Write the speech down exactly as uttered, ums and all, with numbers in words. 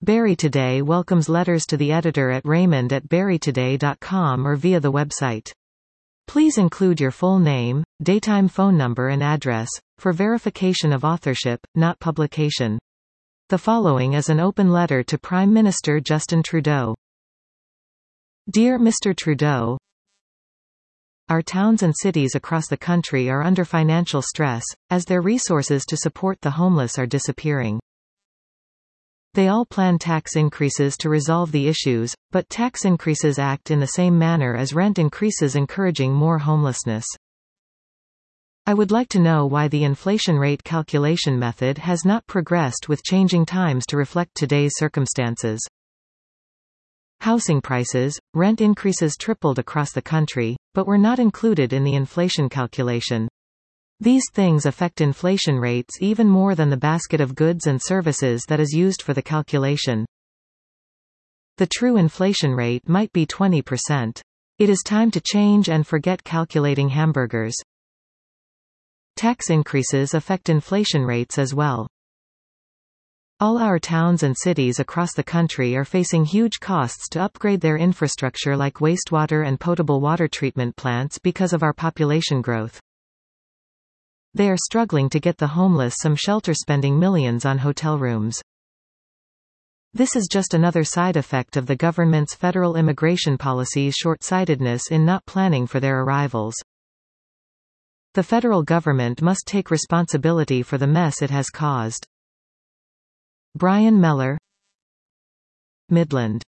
Barrie Today welcomes letters to the editor at raymond at barrie today dot com or via the website. Please include your full name, daytime phone number and address, for verification of authorship, not publication. The following is an open letter to Prime Minister Justin Trudeau. Dear Mister Trudeau, our towns and cities across the country are under financial stress, as their resources to support the homeless are disappearing. They all plan tax increases to resolve the issues, but tax increases act in the same manner as rent increases, encouraging more homelessness. I would like to know why the inflation rate calculation method has not progressed with changing times to reflect today's circumstances. Housing prices, rent increases tripled across the country, but were not included in the inflation calculation. These things affect inflation rates even more than the basket of goods and services that is used for the calculation. The true inflation rate might be twenty percent. It is time to change and forget calculating hamburgers. Tax increases affect inflation rates as well. All our towns and cities across the country are facing huge costs to upgrade their infrastructure like wastewater and potable water treatment plants because of our population growth. They are struggling to get the homeless some shelter, spending millions on hotel rooms. This is just another side effect of the government's federal immigration policy's short-sightedness in not planning for their arrivals. The federal government must take responsibility for the mess it has caused. Brian Meller, Midland.